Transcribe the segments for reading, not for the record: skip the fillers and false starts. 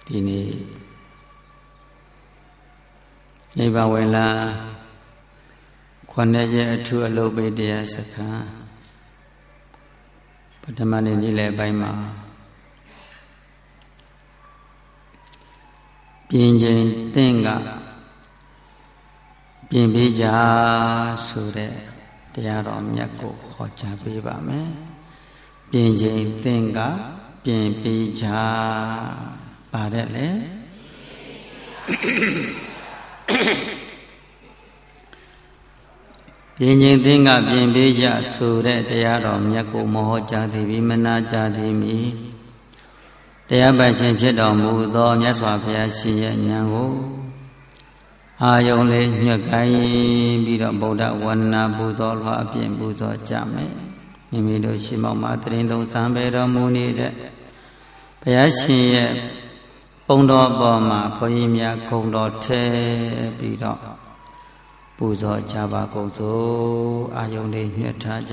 ဒီနေ့နိဗ္ဗာန်ဝင်လာ9ရက်အထူးအလုပ်ပေးတရားစခန်းပထမနေ့နေ့လယ်ပိုင်းမှာပြင်ချိန်သင်ကပြင်ပေးကြဆိုတဲ့တရားတော်မြတ်ကိုဟောကြားပေးပါမယ်ပြင်ချိန်သင်ကပြင်ပေးကြပါတယ်လေပြင်ချိန်သင်ကပြင်ပေးကြဆိုတဲ့တရားတော်မြတ်ကိုမဟောကြားသည်ပြီးမနာကြားသည်မီတရားပတ်ခြင်းဖြစ်တော်မူသောမြတ်စွာဘုရားရှင်ရဲ့ဉာဏ်ကိုအာယုံလေးညွတ်ကိုင်းပြီးတော့ဗုဒ္ဓဝန္ဒနာပူဇော်လွှာအပြင်ပူဇော်ကြမယ်မိမိတို့ရှိမောက်မှာတရင်သုံးစံပေတော်မူနေတဲ့ဘုရားရှင်ရဲ့ပုံတော်ပေါ်မှာဘုန်းကြီးများဂုဏ်တော်ထဲပြီးတော့ပူဇော်ကြပါကုန်စို့အာယုံလေးညွတ်ထားကြ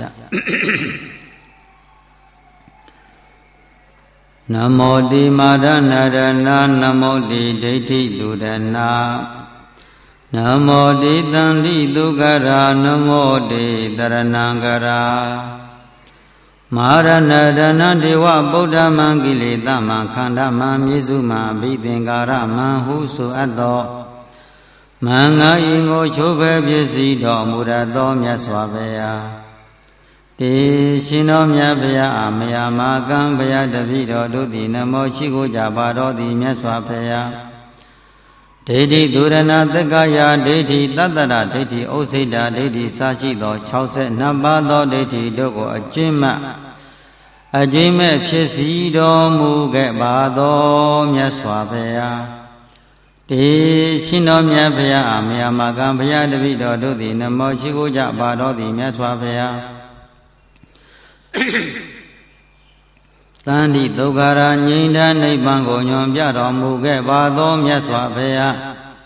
နမောတိမာရဏရဏနမောတိဒိဋ္ဌိသူရဏနမောတိတန္တိသူကရာနမောတိတရဏံကရာမာရဏရဏဒေဝဗုဒ္ဓမံကိလေသမံခန္ဓာမံမြေစုမံအဘိသင်္ကာရမံဟုဆိုအပ်သောမံငါဤကိုချိုးဖဲပစ္စည်းတော်မူရသောမြတ်စွာဘုရားတေရှင်တော်မြတ်ဘုရားအမယမာကံဘုရားတပည့်တော်တို့သည်နမောရှိခိုးကြပါတော်သည်မြတ်စွာဘုရားဒိဋ္ဌိဒုရဏသက္ကာယဒိဋ္ဌိတတ္တရဒိဋ္ဌိဥစ္စိတဒိဋ္ဌိစာရှိသော62ပါးသောဒိဋ္ဌိတို့ကိုအကျဉ်းမဲ့ဖြစ်စီတော်မူခဲ့ပါသောမြတ်စွာဘုရားတေရှင်တော်မြတ်ဘုရားအမယမာကံဘုရားတပည့်တော်တို့သည်နမောရှိခိုးကြပါတော်သည်မြတ်စွာဘုရားတန်တိဒုက္ခရာငြိမ်းချမ်းနိဗ္ဗာန်ကိုညွန်ပြတော်မူခဲ့ပါသောမြတ်စွာဘုရား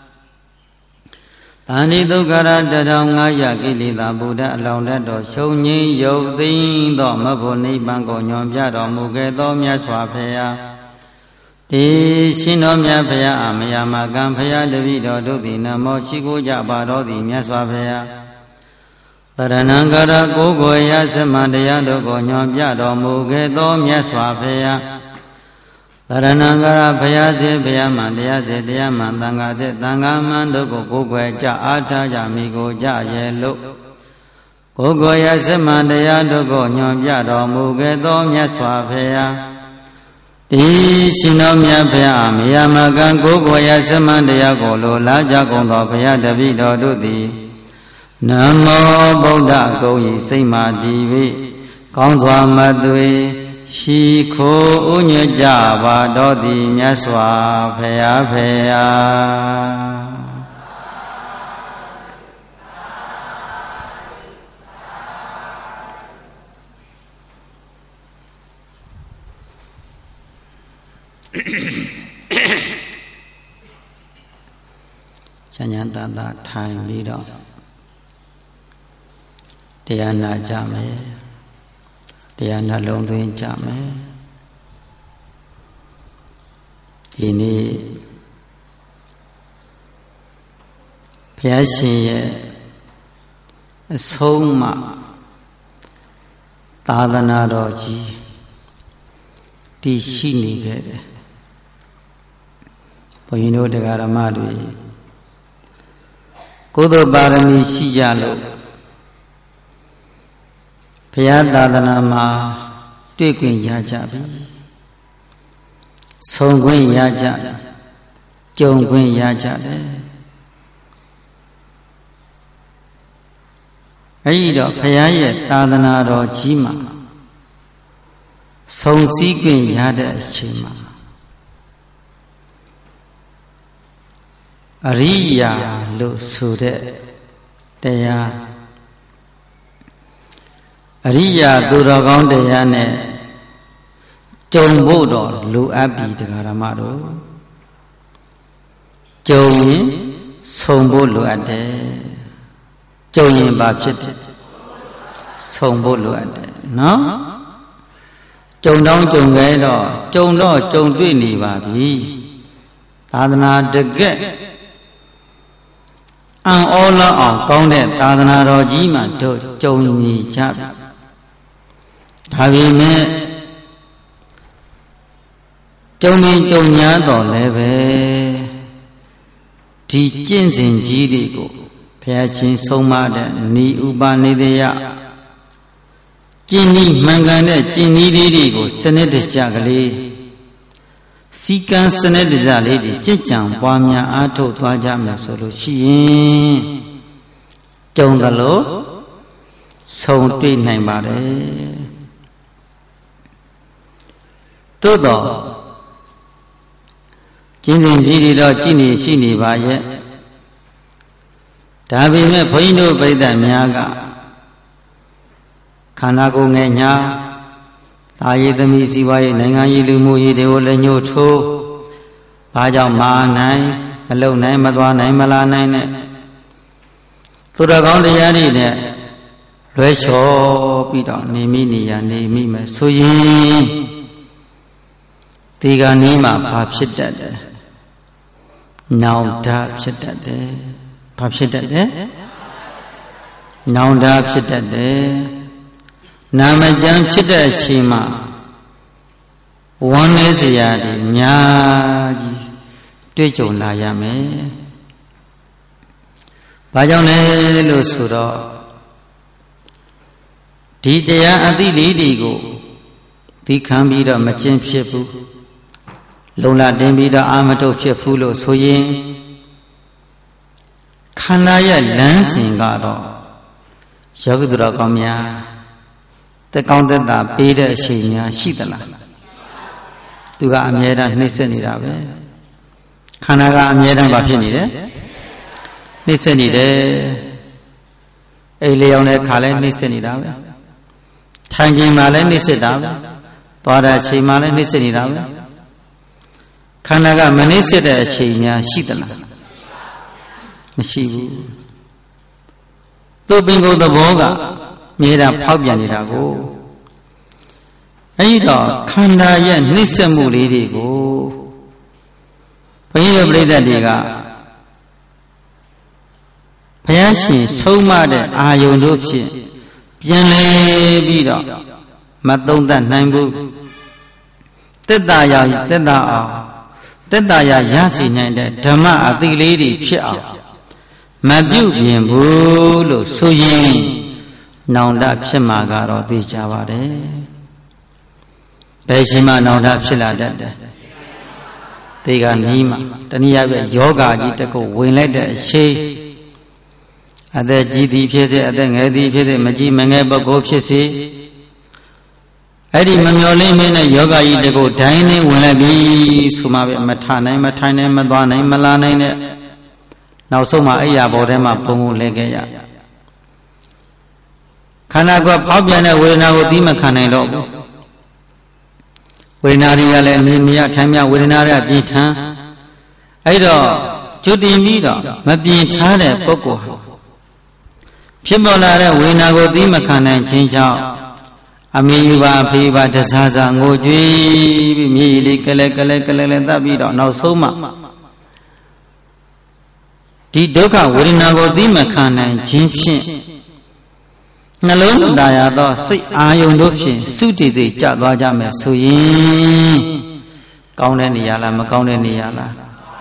တန်တိဒုက္ခရာ1500ကိလေသာဗုဒ္ဓအလောင်းတတ်တော်ရှုံငြိမ်းရုပ်သိမ်းသောမဖို့နိဗ္ဗာန်ကိုညွန်ပြတော်မူခဲ့သောမြတ်စွာဘုရားတေရှင်တော်မြတ်ဘုရားအမယမာကံဘုရားတပည့်တော်တို့သည်နမောရှိခိုးကြပါတော်သည်မြတ်စွာဘုရားတရဏံကရကိုယ်ကိုယ်ရသမန်တရားတို့ကိုညွန်ပြတော်မူခဲ့သောမြတ်စွာဘုရားတရဏံကရဘုရားစေဘုရားမှန်တရားစေတရားမှန်သံဃာစေသံဃာမှန်တို့ကိုကိုယ်ကိုယ်ကြအားထားကြမိကိုကြရဲ့လို့ကိုယ်ကိုယ်ရသမန်တရားတို့ကိုညွန်ပြတော်မူခဲ့သောမြတ်စွာဘုရားဒီရှင်တော်မြတ်ဘုရားမယမကံကိုယ်ကိုယ်ရသမန်တရားကိုလိုလားကြကုန်သောဘုရားတပည့်တော်တို့သည်နမောဗုဒ္ဓဂုံဤစိတ်မှတည်၍ကောင်းစွာမသွေရှိခိုးဥညွတ်ကြပါတော်သည်မြတ်စွာဘုရားဖေယာချမ်းသာသာထိုင်ပြီးတော့တရားနာကြမယ်တရားနှလုံးသွင်းကြမယ်ဒီနေ့ဘုရားရှင်ရဲ့အဆုံးအမသာသနာတော်ကြီးတည်ရှိနေခဲ့တယ်ဘုန်းကြီးတို့တရားဓမ္မတွေကုသိုလ်ပါရမီရှိကြလို့ဘုရားသာသနာမှာတွေ့ခွင့်ရကြပြီဆုံခွင့်ရကြတယ်ကြုံခွင့်ရကြတယ်အဲဒီတော့ဘုရားရဲ့သာသနာတော်ကြီးမှာဆုံစည်းခွင့်ရတဲ့အချိန်မှာအရိယာလို့ဆိုတဲ့တရားအရိယာသူတော်ကောင်းတရားနဲ့ကြုံဖို့တော့လိုအပ်ပြီတရားဓမ္မတို့ကြုံရင်ဆုံဖို့လိုအပ်တယ်ကြုံရင်ဘာဖြစ်တယ်ဆုံဖို့လိုအပ်တယ်နော်ကြုံတော့ကြုံခဲ့တော့ကြုံတော့ကြုံတွေ့နေပါပြီသာသနာတကယ်အံ့ဩလောက်အောင်ကောင်းတဲ့သာသနာတော်ကြီးမှတို့ကြုံနေကြပြီဒါပေမဲ့ကြုံညာတော်လည်းပဲဒီကျင့်စဉ်ကြီးတွေကိုဘုရားရှင်ဆုံးမတဲ့ဤဥပနိဒေယကျင့်ဤမှန်ကန်တဲ့ကျင့်ဤလေးတွေကိုစနစ်တကျကလေးစီကံစနစ်တကျလေးတွေကြည်ကြံပွားများအားထုတ်သွားကြမယ်ဆိုလို့ရှိရင်ကြုံသလိုဆုံတွေ့နိုင်ပါတယ်သို့တော့ကျင့်စဉ်ကြီးတွေတော့ကြည်နေရှိနေပါရဲ့ဒါပေမဲ့ဘုန်းကြီးတို့ပြိဿများကခန္ဓာကိုယ်ငယ်ညာသာရေးသမီးစီးပွားရေးနိုင်ငံရေးလူမှုရေးတွေကိုလည်းညှို့ထိုးဘာကြောင့်မနိုင်မလုံနိုင်မသွားနိုင်မလာနိုင်နဲ့သူတော်ကောင်းတရားတွေနဲ့လွဲချော်ပြီးတော့နေမိနေရနေမိမယ်ဆိုရင်ဒီကနေ့မှဘာဖြစ်တတ်တယ်နောင်တဖြစ်တတ်တယ်ဘာဖြစ်တတ်တယ်နောင်တဖြစ်တတ်တယ်နာမကျမ်းဖြစ်တဲ့အချိန်မှာဝမ်းနည်းစရာတွေအများကြီးတွေ့ကြုံလာရမယ်ဘာကြောင့်လဲလို့ဆိုတော့ဒီတရားအသိလေးတွေကိုသိခံပြီးတော့မကျင့်ဖြစ်ဘူးလုံလတင်ပြီးတော့အာမထုတ်ဖြစ်ဘူးလို့ဆိုရင်ခန္ဓာရဲ့လမ်းစဉ်ကတော့ယောဂီတော်ကောင်းများတက်ကောင်းတက်တာပေးတဲ့အချိန်များရှိသလားသူကအမြဲတမ်းနှိမ့်ဆက်နေတာပဲခန္ဓာကအမြဲတမ်းဘာဖြစ်နေတယ်နှိမ့်ဆက်နေတယ်အိမ်လျောင်းတဲ့ခါလဲနှိမ့်ဆက်နေတာပဲထိုင်ချိန်မှာလဲနှိမ့်ဆက်တာပဲသွားတဲ့အချိန်မှာလဲနှိမ့်ဆက်နေတာပဲခန္ဓာကမနှိမ့်ဆက်တဲ့အချိန်များရှိသလားမရှိဘူးသူပင်ကိုယ်သဘောကမြေတာဖောက်ပြန်နေတာကိုအဲဒီတော့ခန္ဓာရဲ့နှိမ့်ဆက်မှုလေးတွေကိုဘုန်းကြီးတို့ပြိဿတွေကဘုရားရှင်ဆုံးမတဲ့အာယုန်တို့ဖြင့်ပြန်လဲပြီးတော့မသုံးသပ်နိုင်ဘူးတက်တာရတက်တာအောင်တက်တာရရစီနိုင်တဲ့ဓမ္မအသိလေးတွေဖြစ်အောင်မပြုတ်ပြင်ဘူးလို့ဆိုရင်နောင်တဖြစ်မှာကတော့သိကြပါတယ်ဘယ်ချိန်မှနောင်တဖြစ်လာတတ်တယ်ဒီကနီးမှာတနည်းအားဖြင့်ယောဂကြီးတစ်ခုဝင်လိုက်တဲ့အချိန်အသက်ကြီးသည်ဖြစ်စေအသက်ငယ်သည်ဖြစ်စေမကြီးမငယ်ပုဂ္ဂိုလ်ဖြစ်စေအဲ့ဒီမမျော်လင့်မင်းနဲ့ယောဂကြီးတစ်ခုဒိုင်းနဲ့ဝင်လိုက်ပြီဆိုမှပဲမထနိုင်မထိုင်နိုင်မသွားနိုင်မလာနိုင်တဲ့နောက်ဆုံးမှအိယာဘောထဲမှာပုံကိုလဲခဲ့ရခန္ဓာကိုယ်ဖောက်ပြန်တဲ့ဝေဒနာကိုသိမခံနိုင်တော့ဘူးဝေဒနာတွေကလည်းအနေမရထိုင်မြဝေဒနာတွေပြင်းထန်အဲ့တော့ကျွတ်တင်ပြီးတော့မပြင်းထားတဲ့ပုဂ္ဂိုလ်ဟာဖြစ်ပေါ်လာတဲ့ဝေဒနာကိုသိမခံနိုင်ခြင်းကြောင့်အမေယူပါဖေးပါတစားစားငိုကြွေးပြီးမြေကြီးလေးကလဲကလဲကလဲလဲတတ်ပြီးတော့နောက်ဆုံးမှဒီဒုက္ခဝေဒနာကိုသိမခံနိုင်ခြင်းဖြင့်နှလုံးသားရသောစိတ်အာယုန်တို့ဖြင့်စုတည်တည်ကြသွားကြမယ်ဆိုရင်ကောင်းတဲ့နေရာလားမကောင်းတဲ့နေရာလား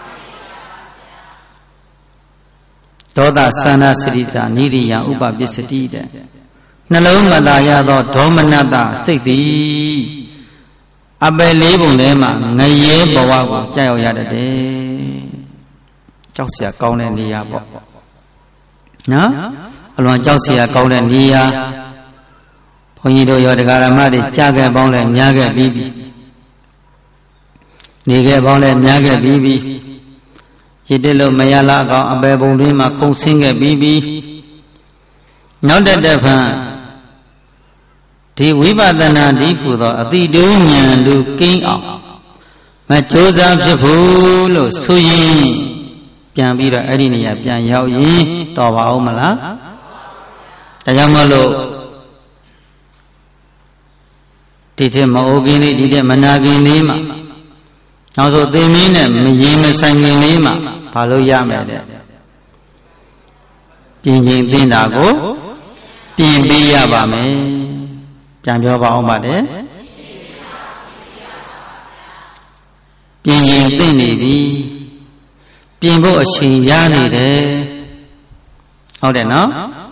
ဒေါသသန္နာစရိစာနိရိယဥပပစ္စတိတဲ့နှလုံးသားရသောဒေါမနတစိတ်သည်အပယ်လေးပုံထဲမှာငရဲဘဝကိုကြောက်ရတတ်တယ်ကြောက်เสียကောင်းတဲ့နေရာပေါ့နော်အလွန်ကြောက်เสียကောင်းတဲ့နေရာဘုန်းကြီးတို့ရောတရားဓမ္မတွေကြားခဲ့ပေါင်းလဲများခဲ့ပြီးပြီနေခဲ့ပေါင်းလဲများခဲ့ပြီးပြီရစ်တက်လို့မရလားကောင်အပယ်ပုံတွင်းမှာခုန်ဆင်းခဲ့ပြီးပြီနောက်တဲ့ဖန်ဒီဝိပဿနာဒီဟူသောအတိတုဉာဏ်လူကိန်းအောင်မကြိုးစားဖြစ်ဘူးလို့ဆိုရင်ပြန်ပြီးတော့အဲ့ဒီနေရာပြန်ရောက်ရင်တော်ပါအောင်မလားဒါကြောင့်မလို့ဒီတဲ့မအိုကင်းလေးဒီတဲ့မနာကင်းလေးမှာနောက်ဆိုသေမင်းနဲ့မရင်မဆိုင်ခင်လေးမှာဘာလို့ရမယ်တဲ့ပြင်ချင်းသိတာကိုပြင်ပေးရပါမယ်ပြန်ပြောပါအောင်ပါတယ်ပြင်ချင်းသိနေပြီပြင်ဖို့အချိန်ရနေတယ်ဟုတ်တယ်နော်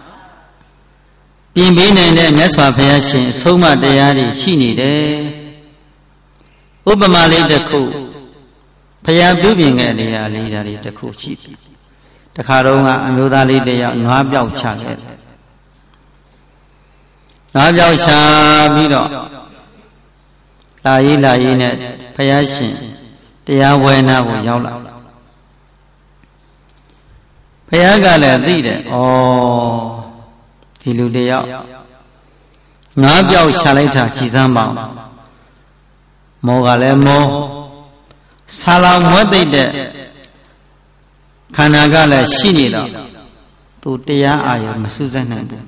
ပြင်ပေးနိုင်တဲ့မြတ်စွာဘုရားရှင်အဆုံးအမတရားတွေရှိနေတယ်ဥပမာလေးတစ်ခုဘုရားပြုပြင်ခဲ့တဲ့နေရာလေးဓာတ်လေးတစ်ခုရှိတယ်တခါတော့ကအမျိုးသားလေးတယောက်နွားပြောက်ချခဲ့တယ်နွားပြောက်ချပြီးတော့လာရေးနဲ့ဘုရားရှင်တရားဝဲနာကိုရောက်လာဘုရားကလည်းသိတယ်ဩဒီလူတယောက်ငါးပြောက်ချလိုက်တာကြည်စမ်းပါအောင်မောကလည်းမောဆာလောင်မွဲသိတဲ့ခန္ဓာကလည်းရှိနေတော့သူတရားအာရုံမစူးစိုက်နိုင်ဘူး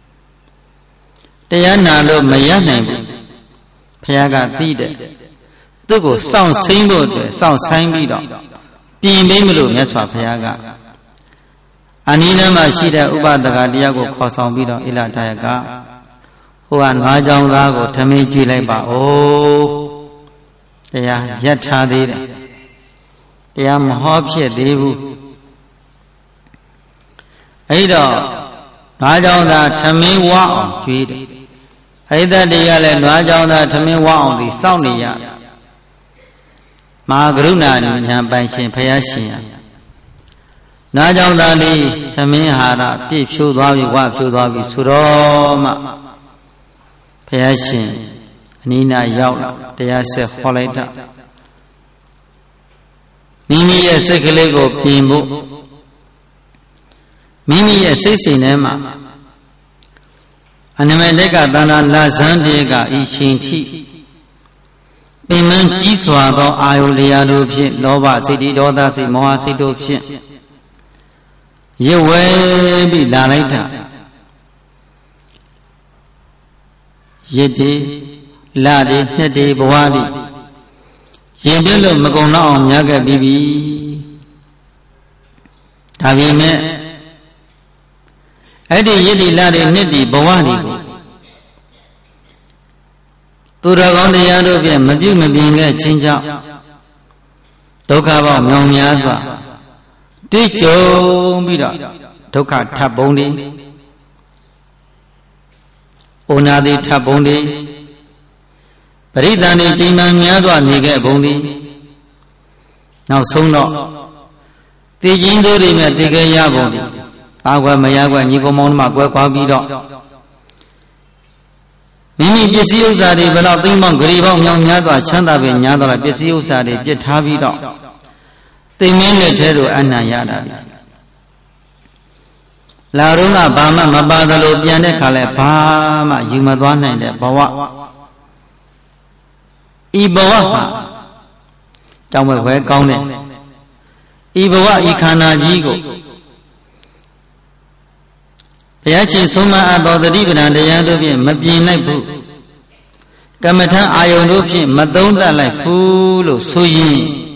တရားနာလို့မရနိုင်ဘူးဘုရားကသိတယ်သူ့ကိုစောင့်စိမ့်ဖို့အတွက်စောင့်ဆိုင်ပြီးတော့ပြင်ပေးမလို့မြတ်စွာဘုရားကအနိနမှာရှိတဲ့ဥပဒကတရားကိုခေါ်ဆောင်ပြီးတော့ဣလဒါယကဟိုကနွားကြောင်သားကိုထမင်းကျွေးလိုက်ပါဦးတရားရက်ထားသေးတယ်တရားမဟောဖြစ်သေးဘူးအဲ့တော့နွားကြောင်သားထမင်းဝအောင်ကျွေးတယ်အဲ့ဒါတွေကလည်းနွားကြောင်သားထမင်းဝအောင်ဒီစောင့်နေရမဟာကရုဏာဉာဏ်ပိုင်ရှင်ဘုရားရှင်နားကြောင့်သာလေးသမင်းဟာရပြည့်ဖြိုးသွားပြီဝဖြိုးသွားပြီဆိုတော့မှဘုရားရှင်အနိနာရောက်လာတရားဆက်ဟောလိုက်တာမိမိရဲ့စိတ်ကလေးကိုပြင်ဖို့မိမိရဲ့စိတ်စိမ်ထဲမှာအနမတေကသန္တာလာဇန်တေကဤရှင်ထိပင်မကြီးစွာသောအာယုလျာတို့ဖြင့်လောဘစိတ်တိဒေါသစိတ်မောဟစိတ်တို့ဖြင့်ရဝဲပြီးလာလိုက်တာရစ်တေလတေနှစ်တေဘဝတိရင်ပြလို့မကုံတော့အောင်များခဲ့ပြီးပြီဒါပေမဲ့အဲ့ဒီရစ်တေလတေနှစ်တေဘဝတိကိုသူတော်ကောင်းတရားတို့ဖြင့်မပြုမပြင်းခဲ့ခြင်းကြောင့်ဒုက္ခပေါင်းမြောင်များစွာတိကျုံပြီးတော့ဒုက္ခထပ်ပုံတွေဩနာတိထပ်ပုံတွေပရိသန္တိချိန်မှများစွာနေခဲ့ပုံတွေနောက်ဆုံးတော့တည်ခြင်းတို့တွေနဲ့တည်ခဲ့ရပုံတွေအာကွယ်မရကွယ်ညီကောင်မောင်တို့မှကွယ်ကွာပြီးတော့မိမိပစ္စည်းဥစ္စာတွေဘယ်တော့သိမ်းပေါင်းဂရီပေါင်းမြောင်များစွာချမ်းသာပဲညာတော့ပစ္စည်းဥစ္စာတွေပြစ်ထားပြီးတော့သိမင်းနဲ့ထဲတို့အနံ့ရတာလေလာတော့ကဘာမှမပါသလိုပြန်တဲ့ခါလဲဘာမှယူမသွားနိုင်တဲ့ဘဝဤဘဝဟာကြောင့်ပဲကောင်းတဲ့ဤဘဝဤခန္ဓာကြီးကိုဘုရားရှင်ဆုံးမအပ်သောတတိပဒံတရားတို့ဖြင့်မပြင်းလိုက်ဘူးကမ္မထအာယုန်တို့ဖြင့်မသုံးသပ်လိုက်ဘူးလို့ဆိုရင်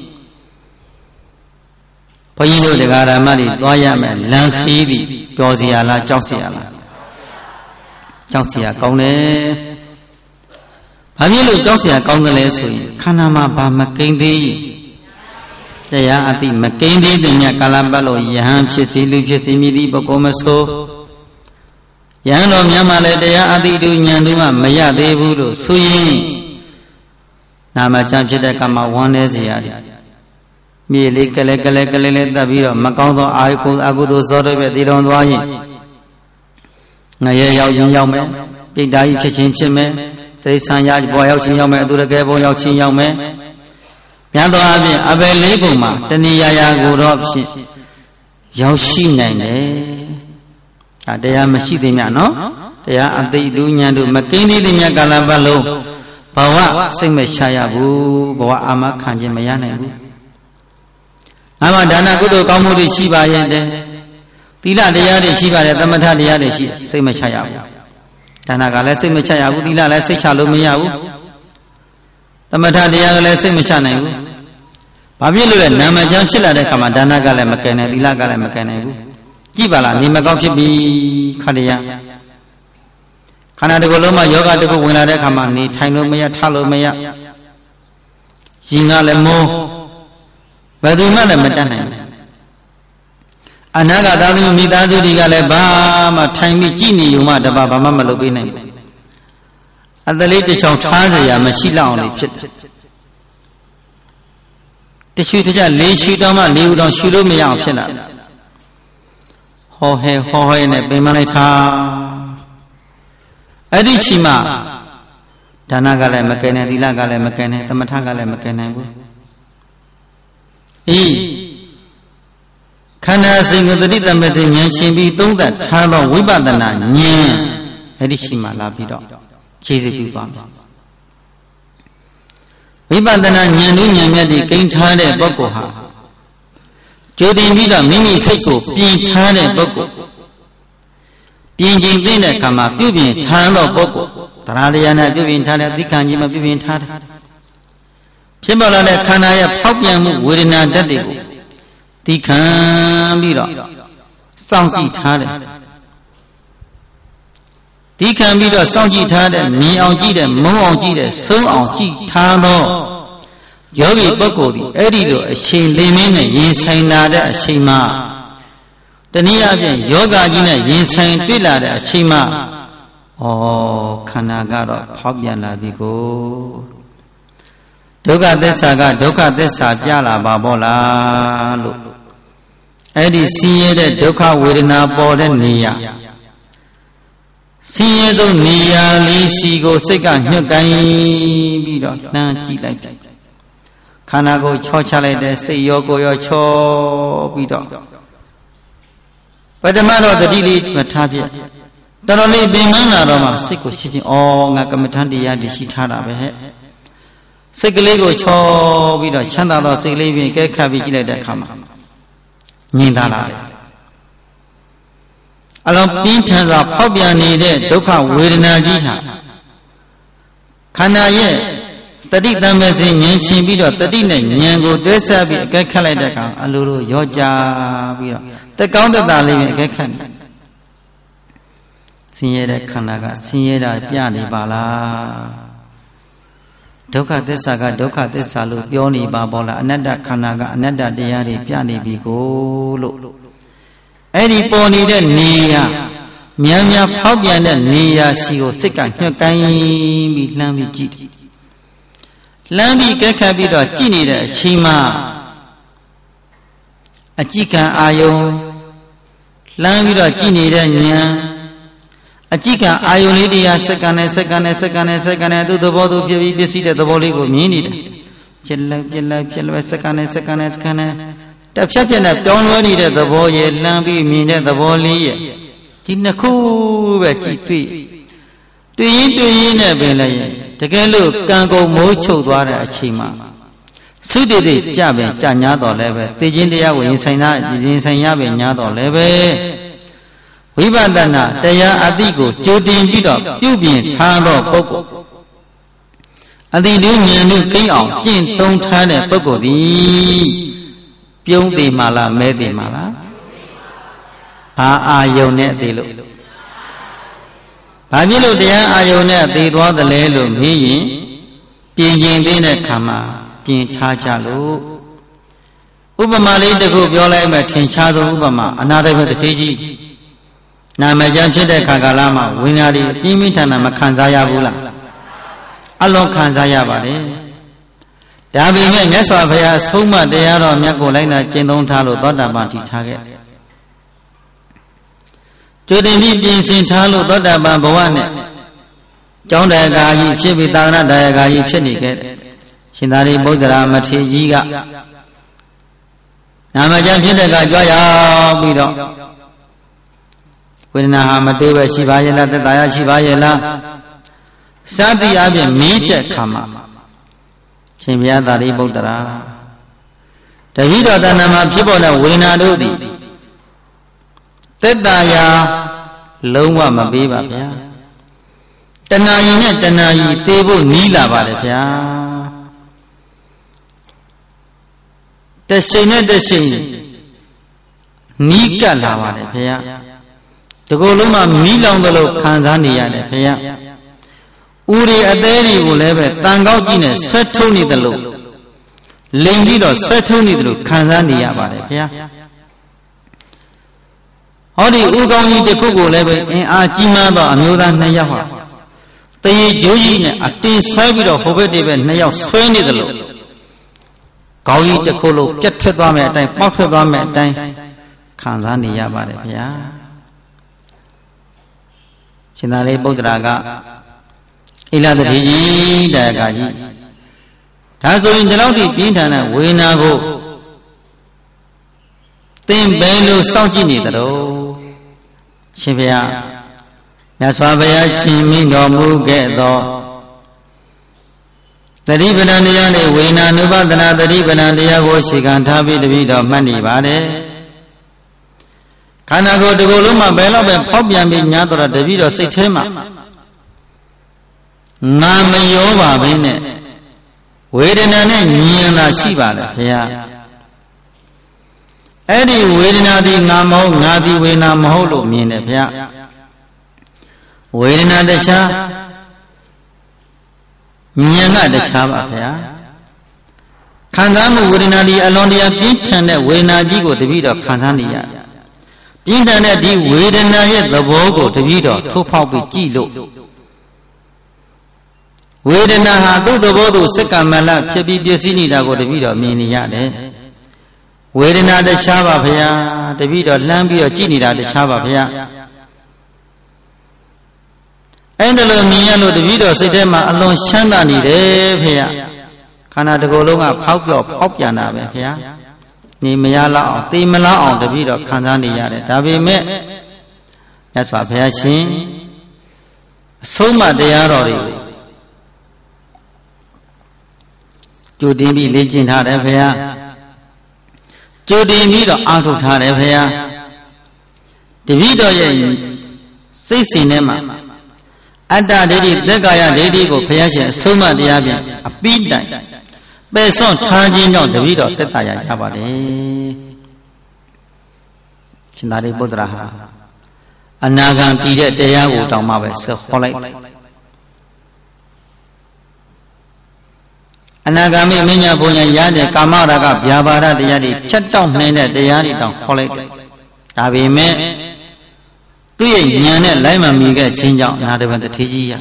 ဘုန်းကြီးတို့တရားဓမ္မတွေသွားရမယ်လမ်းခီးသည်ပျော်စရာလားကြောက်စရာလားကြောက်စရာကောင်းတယ်ဘာဖြစ်လို့ကြောက်စရာကောင်းတယ်လဲဆိုရင်ခန္ဓာမှာဘာမကိန်းသေးရင်တရားအတိမကိန်းသေးတဲ့ညကာလပတ်လို့ယဟန်ဖြစ်စီလူဖြစ်စီမြည်သည့်ပုဂ္ဂိုလ်မဆိုယဟန်တော်များမှလည်းတရားအတိတူဉာဏ်တူမှမရသေးဘူးလို့ဆိုရင်နာမကျမ်းဖြစ်တဲ့ကမ္မဝမ်းနေစရာတွေမြေလေးကလေးလေးတက်ပြီးတော့မကောင်းသောအာဟုအကုသိုလ်ဇောတွေပဲတည်တော်သွားရင်ငရဲရောက်ရင်ရောက်မယ်ပိဋ္ဌာကြီးဖြစ်ခြင်းဖြစ်မယ်တိရစ္ဆာန်ရဘွားရောက်ခြင်းရောက်မယ်အတူတကယ်ဘုံရောက်ခြင်းရောက်မယ်များသောအားဖြင့်အဘယ်လေးပုံမှာတဏှာရာကိုတော့ဖြင့်ရောက်ရှိနိုင်တယ်ဒါတရားမရှိသေးမြတ်နော်တရားအသိတူဉာဏ်တို့မကိန်းသေးတဲ့မြတ်ကာလပတ်လုံးဘဝစိတ်မချရဘူးဘဝအာမခံခြင်းမရနိုင်ဘူးအမှဒါနကုသိုလ်ကောင်းမှုတွေရှိပါရဲ့တဲ့သီလတရားတွေရှိပါတယ်သမထတရားတွေရှိစိတ်မချရဘူးဒါနကလည်းစိတ်မချရဘူးသီလလည်းစိတ်ချလို့မရဘူးသမထတရားကလည်းစိတ်မချနိုင်ဘူးဘာဖြစ်လို့လဲနာမကြောင့်ဖြစ်လာတဲ့အခါမှာဒါနကလည်းမကယ်နိုင်သီလကလည်းမကယ်နိုင်ဘူးကြည့်ပါလားနေမကောင်းဖြစ်ပြီခန္ဓာရခန္ဓာတစ်ခုလုံးမှာယောဂတစ်ခုဝင်လာတဲ့အခါမှာနေထိုင်လို့မရထလို့မရရင်ကလည်းမိုးဘယ်သူမှလည်းမတတ်နိုင်ဘူးအနာဂတ်သားသမီးမိသားစုတွေကလည်းဘာမှထိုင်ပြီးကြည်နေုံမှတပါဘာမှမလုပ်ပေးနိုင်ဘူးအသလေးတစ်ချောင်းထားစရာမရှိလောက်အောင်ဖြစ်တယ်တရှူတကြလေးရှူတော့မှလေးဦးတော့ရှူလို့မရအောင်ဖြစ်လာဟောဟဲနဲ့ပြင်မလိုက်တာအဲ့ဒီချိန်မှာဒါနကလည်းမကယ်နိုင်သီလကလည်းမကယ်နိုင်သမထကလည်းမကယ်နိုင်ဘူးခန္ဓာစိတ်ကိုတတိတမသိဉာဏ်ရှင်ပြီးသုံးသပ်ထားသောဝိပဿနာဉာဏ်အဲ့ဒီချိန်မှာလာပြီးတော့ခြေစစ်ပြုသွားမယ်ဝိပဿနာဉာဏ်တို့ဉာဏ်မြတ်တွေကိန်းထားတဲ့ပုဂ္ဂိုလ်ဟာကြိုတင်ပြီးတော့မိမိစိတ်ကိုပြင်ထားတဲ့ပုဂ္ဂိုလ်ပြင်ကျင်သိတဲ့အခါမှာပြုပြင်ထားသောပုဂ္ဂိုလ်တရားတရားနဲ့ပြုပြင်ထားတဲ့သိက္ခာကြီးမှာပြုပြင်ထားတယ်ဖြစ်ပေါ်လာတဲ့ခန္ဓာရဲ့ဖောက်ပြန်မှုဝေဒနာဓာတ်တွေကိုသိခံပြီးတော့စောင့်ကြည့်ထားတယ်သိခံပြီးတော့စောင့်ကြည့်ထားတဲ့မြင်အောင်ကြည့်တဲ့မုန်းအောင်ကြည့်တဲ့ဆုံးအောင်ကြည့်ထားသောယောဂီပုဂ္ဂိုလ်ဒီအဲ့ဒီလိုအချိန်လေးမင်းနဲ့ရင်ဆိုင်လာတဲ့အချိန်မှာတနည်းအားဖြင့်ယောဂကြီးနဲ့ရင်ဆိုင်တွေ့လာတဲ့အချိန်မှာခန္ဓာကတော့ဖောက်ပြန်လာပြီကိုဒုက္ခသစ္စာကဒုက္ခသစ္စာပြလာပါဘောလားလို့အဲ့ဒီဆင်းရဲတဲ့ဒုက္ခဝေဒနာပေါ်တဲ့နေရာဆင်းရဲသောနေရာလေးစီကိုစိတ်ကညှက်ကိုင်းပြီးတော့လှမ်းကြည့်လိုက်ခန္ဓာကိုချောချလိုက်တဲ့စိတ်ရောကိုယ်ရောချောပြီးတော့ပထမတော့တတိလေးမထားပြတော်တော်လေးပင်မလာတော့မှစိတ်ကိုရှင်းချင်းငါကမ္မထန်တရားတည်ရှိထားတာပဲဟဲ့စိတ်ကလေးကိုချောပြီးတော့ချမ်းသာသောစိတ်ကလေးပြင်ကဲခတ်ပြီးကြည့်လိုက်တဲ့အခါမှာငြိမ်သာလာတယ်အလုံးပြင်းထန်စွာဖောက်ပြန်နေတဲ့ဒုက္ခဝေဒနာကြီးဟာခန္ဓာရဲ့တတိတမ်းမဲ့စဉ်ဉာဏ်ရှင်ပြီးတော့တတိနဲ့ဉာဏ်ကိုတွဲဆက်ပြီးအကဲခတ်လိုက်တဲ့အခါအလိုလိုရောကြပြီးတော့တက်ကောင်းတက်တာလေးနဲ့အကဲခတ်နေဆင်းရဲတဲ့ခန္ဓာကဆင်းရဲတာပြနေပါလားဒုက္ခသစ္စာကဒုက္ခသစ္စာလို့ပြောနေပါဘောလားအနတ္တခန္ဓာကအနတ္တတရားတွေပြနေပြီကိုလို့အဲ့ဒီပေါ်နေတဲ့နေရာများများဖောက်ပြန်တဲ့နေရာစီကိုစိတ်ကညှက်ကိုင်းပြီးလှမ်းပြီးကြည့်လှမ်းပြီးကဲခတ်ပြီးတော့ကြည့်နေတဲ့အချိန်မှာအကြည့်ခံအာယုံလှမ်းပြီးတော့ကြည့်နေတဲ့ဉာဏ်အကြည့်ခံအာယုံလေးတရားစက္ကန့်နဲ့စက္ကန့်နဲ့စက္ကန့်နဲ့စက္ကန့်နဲ့သူ့သဘောသူဖြစ်ပြီးပြည့်စည်တဲ့သဘောလေးကိုမြင်နေတယ်ဖြစ်လိုက်ဖြစ်လိုက်ဖြစ်လိုက်စက္ကန့်နဲ့စက္ကန့်နဲ့စက္ကန့်နဲ့တဖြတ်ဖြတ်နဲ့ပြောင်းလဲနေတဲ့သဘောရဲ့လှမ်းပြီးမြင်တဲ့သဘောလေးရဲ့ဒီနှစ်ခုပဲကြည့်တွေ့ရင်နဲ့ပင်လည်းတကယ်လို့ကံကုန်မိုးချုပ်သွားတဲ့အချိန်မှာသုတိတိကြပင်ကြညာတော်လည်းပဲသိချင်းတရားကိုရင်ဆိုင်ရပင်ညာတော်လည်းပဲဝိပဿနာတရားအတိကိုကြိုတင်ပြီးတော့ပြုပြင်ထားသောပုဂ္ဂိုလ်အတိတို့ဉာဏ်တို့ကိန်းအောင်ကျင့်သုံးထားတဲ့ပုဂ္ဂိုလ်သည်ပြုံးသေးမှလားမဲသေးမှလားဘာအာယုံနဲ့သေးလို့ဘာဖြစ်လို့တရားအာယုံနဲ့သေးသွားသလဲလို့မေးရင်ပြင်ကျင်သေးတဲ့ခါမှာပြင်ထားကြလို့ဥပမာလေးတစ်ခုပြောလိုက်မှထင်ရှားဆုံးဥပမာအနာတဘတစ်သေးကြီးနာမကျမ်းဖြစ်တဲ့ခါကာလမှာဝိညာဉ်တွေပြင်းပြင်းထန်ထန်မခံစားရဘူးလားအလုံးခံစားရပါတယ်ဒါပေမဲ့မြတ်စွာဘုရားဆုံးမတရားတော်မြတ်ကိုလိုက်နာကျင့်သုံးထားလို့သောတာပန်ထိထားခဲ့ကြိုတင်ပြီးပြင်ဆင်ထားလို့သောတာပန်ဘဝနဲ့ကျောင်းတရားကြီးဖြစ်ပြီးသာသနာတရားကြီးဖြစ်နေခဲ့တယ်ရှင်သာရိပုတ္တရာမထေရကြီးကနာမကျမ်းဖြစ်တဲ့ကကြွရောက်ပြီးတော့ဝေဒနာဟာမတိုးပဲရှိပါရဲ့လားသက်သာရရှိပါရဲ့လားစသည်အပြင်မေးတဲ့ခါမှာရှင်ဘုရားသာရိပုတ္တရာတတိတော်တဏ္ဍာမှာဖြစ်ပေါ်တဲ့ဝေဒနာတို့သည်သက်သာရာလုံးဝမပေးပါဗျာတဏှာရင်နဲ့တဏှာကြီးသေဖို့နီးလာပါတယ်ဗျာတရှိန်နဲ့တရှိန်နီးကပ်လာပါတယ်ဖေယတကူလုံးမှာမီးလောင်တယ်လို့ခံစားနေရတယ်ဖေယဦးရီအသေးတွေကိုလည်းပဲတန်ကောက်ကြည့်နဲ့ဆွဲထုံးနေတယ်လို့လိန်ပြီးတော့ဆွဲထုံးနေတယ်လို့ခံစားနေရပါတယ်ဖေယဟောဒီဦးကောင်းကြီးတစ်ခုကိုလည်းပဲအင်အားကြီးမားသောအမျိုးသား2ယောက်ဟာတရေကျိုးကြီးနဲ့အတင်းဆွဲပြီးတော့ဟိုဘက်ဒီဘက်2ယောက်ဆွဲနေတယ်လို့ကောင်းကြီးတစ်ခုလုံးပြတ်ထွက်သွားမယ်အတိုင်းပေါက်ထွက်သွားမယ်အတိုင်းခံစားနေရပါတယ်ဗျာရှင်သာရိပုတ္တရာကဣလသတိကြီးတကကြီးဒါဆိုရင်ဒီလောက်ထိပြင်းထန်တဲ့ဝေဒနာကိုသင်ဘယ်လိုစောင့်ကြည့်နေသလဲရှင်ဗျာမြတ်စွာဘုရားရှင်မိတော်မူခဲ့သောသတိပဋ္ဌာန်တရားနဲ့ဝေဒနာနုပါဒနာသတိပဋ္ဌာန်တရားကိုရှေခံထားပြီးတပည့်တော်မှတ်နေပါတယ်ခန္ဓာကိုယ်တစ်ခုလုံးမှာဘယ်တော့ပဲဖောက်ပြန်ပြီးညာတော့တပည့်တော်စိတ်ထဲမှာငါမရောပါဘဲနဲ့ဝေဒနာနဲ့ဉာဏ်သာရှိပါလေဘုရားအဲ့ဒီဝေဒနာဒီငါမဟုတ်ငါဒီဝေဒနာမဟုတ်လို့မြင်တယ်ဘုရားဝေဒနာတခြားဉာဏ်ကတခြားပါဘုရားခံစားမှုဝေဒနာဒီအလွန်တရာပြင်းထန်တဲ့ဝေဒနာကြီးကိုတပည့်တော်ခံစားနေရတယ်ပြင်းထန်တဲ့ဒီဝေဒနာရဲ့သဘောကိုတပည့်တော်ထိုးဖောက်ပြီးကြည့်လို့ဝေဒနာဟာသူ့သဘောသူစက္ကမလဖြစ်ပြီးပြည့်စည်နေတာကိုတပည့်တော်မြင်နေရတယ်ဝေဒနာတခြားပါဗျာတပည့်တော်လှမ်းပြီးတော့ကြည့်နေတာတခြားပါဗျာအဲ့ဒါလိုမြင်ရလို့တပည့်တော်စိတ်ထဲမှာအလွန်ချမ်းသာနေတယ်ဖေရခန္ဓာတစ်ခုလုံးကဖောက်ပြော့ဖောက်ပြန်တာပဲဖေရနေမရလောက်အောင်သိမလောက်အောင်တပည့်တော်ခံစားနေရတယ်ဒါပေမဲ့မြတ်စွာဘုရားရှင်အဆုံးအမတရားတော်တွေကြိုတင်ပြီးလေ့ကျင့်ထားတယ်ဖေရကြိုတင်ပြီးတော့အားထုတ်ထားတယ်ဖေရတပည့်တော်ရဲ့စိတ်စဉ်ထဲမှာအတ္တဒိဋ္ဌိသက်ကာယဒိဋ္ဌိကိုဘုရားရှင်အဆုံးအမတရားဖြင့်အပိတိုင်ပယ်စွန့်ထားခြင်းကြောင့်တပည့်တော်သက်သာရကြပါတယ်ရှင်သာရိပုတ္တရာဟာအနာဂံတည်တဲ့တရားကိုတောင်းမှပဲဆက်ဟောလိုက်အနာဂါမိမညာဘုံညာရတဲ့ကာမရာဂဗျာပါဒတရားတွေဖြတ်တောက်နိုင်တဲ့တရားတွေတောင်ဟောလိုက်တယ်ဒါပေမဲ့သူ့ရဲ့ဉာဏ်နဲ့လိုက်မှမိခဲ့ခြင်းကြောင့်နာတပန်တထေကြီးရ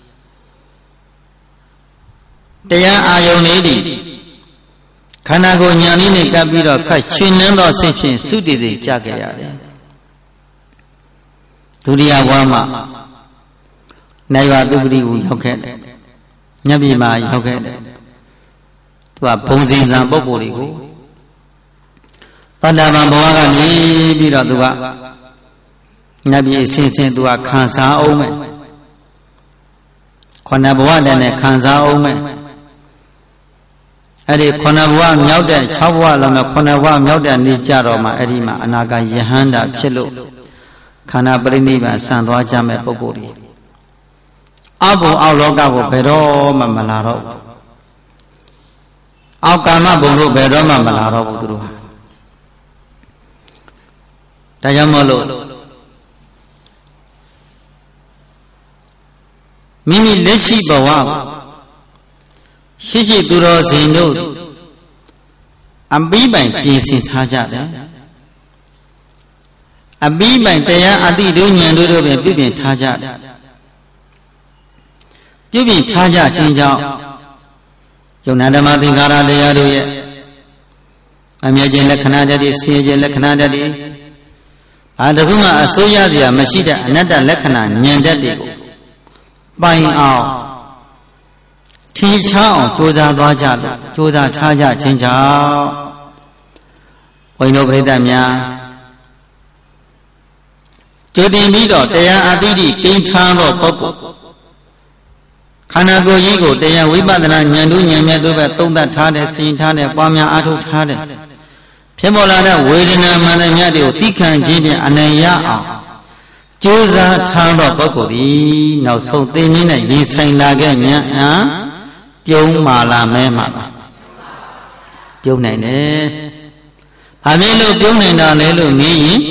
တရားအာယုန်လေးတွေခန္ဓာကိုယ်ဉာဏ်လေးနဲ့ကပ်ပြီးတော့ခတ်ရှင်နှန်းသောစိတ်ဖြင့်သုတိတိကြခဲ့ရတယ်ဒုတိယဘဝမှာနိုင်ဝသုပတိကိုရောက်ခဲ့တယ်ညပြည်မှာရောက်ခဲ့တယ်သူကဘုံစင်စံပုဂ္ဂိုလ်တွေကိုတဏ္ဍာဘဘဝကနေပြီးတော့သူကညပြည်အစဉ်စဉ်သူကခံစားအောင်မယ်ခန္ဓာဘဝတည်းနဲ့ခံစားအောင်မယ်အဲ့ဒီခန္ဓာဘဝမြောက်တဲ့6ဘဝလုံးနဲ့ခန္ဓာဘဝမြောက်တဲ့နေ့ကြတော့မှအဲ့ဒီမှာအနာဂတ်ယဟန္တာဖြစ်လို့ခန္ဓာပရိနိဗ္ဗာန်ဆံသွားကြမဲ့ပုဂ္ဂိုလ်တွေအောက်ဘုံအောက်လောကကိုဘယ်တော့မှမလာတော့ဘူးအောက်ကာမဘုံတို့ဘယ်တော့မှမလာတော့ဘူးသူတို့ဟာဒါကြောင့်မို့လို့မိမိလက်ရှိဘဝရှိသူတော်စင်တို့အပိပိုင်ပြင်ဆင်ထားကြတယ်အပိပိုင်တရားအတိတို့ဉာဏ်တို့ပဲပြုပြင်ထားကြတယ်ပြုပြင်ထားကြခြင်းကြောင့်ယုံနာဓမ္မသင်္ခါရတရားတို့ရဲ့အမြဲခြင်းလက္ခဏာတည်းဆင်းရဲခြင်းလက္ခဏာတည်းဘာတခုမှအစိုးရစရာမရှိတဲ့အနတ္တလက္ခဏာဉာဏ်တည်းတွေကိုပိုင်အောင်ထီချောင်းကြိုးစားသွားကြလို့ကြိုးစားထားကြခြင်းကြောင့်ဘုန်းကြီးတို့ပြိဿများကြိုတင်ပြီးတော့တရားအတိတ်ကိန်းထားသောပုဂ္ဂိုလ်ခန္ဓာကိုယ်ကြီးကိုတရားဝိပဿနာဉာဏ်တို့ဉာဏ်မြတ်တို့ပဲသုံးသပ်ထားတယ်စဉ်းထားတယ်ပွားများအားထုတ်ထားတယ်ဖြစ်ပေါ်လာတဲ့ဝေဒနာမှန်တဲ့မြတ်တွေကိုသိခံခြင်းဖြင့်အနိုင်ရအောင်ကြိုးစားထားသောပုဂ္ဂိုလ်သည်နောက်ဆုံးသိနည်းနဲ့ရင်ဆိုင်လာခဲ့ဉာဏ်ပြုံးမာလာမဲမှာပါပြုံးနိုင်တယ်။ဘာဖြစ်လို့ပြုံးနိုင်တာလဲလို့မေးရင်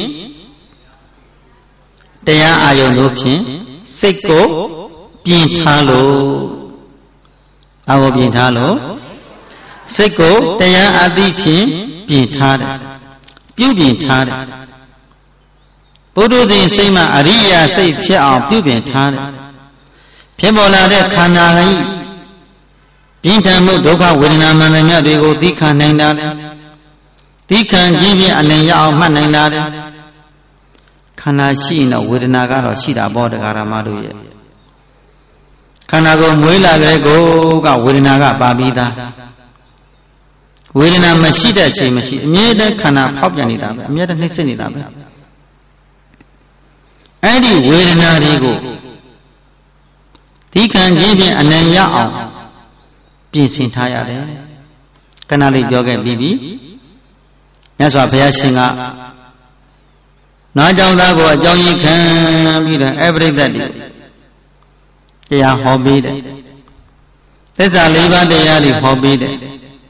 တရားအာယုံတို့ဖြင့်စိတ်ကိုပြင်ထားလို့ဘာကိုပြင်ထားလို့စိတ်ကိုတရားအသိဖြင့်ပြင်ထားတယ်ပြုပြင်ထားတယ်ပုထုဇဉ်စိတ်မှအရိယာစိတ်ဖြစ်အောင်ပြုပြင်ထားတယ်ဖြစ်ပေါ်လာတဲ့ခန္ဓာဤပြင်းထန်မှုဒုက္ခဝေဒနာမှန်သမျှတွေကိုသိခံနိုင်တာတယ်သိခံခြင်းဖြင့်အလင်ရအောင်မှတ်နိုင်တာတယ်ခန္ဓာရှိရင်တော့ဝေဒနာကတော့ရှိတာပေါ့တရားဓမ္မတို့ရဲ့ခန္ဓာကိုမွေးလာတဲ့ကိုကဝေဒနာကပါပြီးသားဝေဒနာမရှိတဲ့အချိန်မရှိအမြဲတမ်းခန္ဓာဖောက်ပြန်နေတာပဲအမြဲတမ်းနှိမ့်စစ်နေတာပဲအဲ့ဒီဝေဒနာတွေကိုဒီခံခြင်းဖြင့်အနံ့ရအောင်ပြင်ဆင်ထားရတယ်ခဏလေးပြောခဲ့ပြီးပြီမြတ်စွာဘုရားရှင်ကနားကြောင့်သားကိုအကြောင်းကြီးခံပြီးတော့အပရိသတ်တွေတရားဟောပေးတယ်သစ္စာ၄ပါးတရားတွေဟောပေးတယ်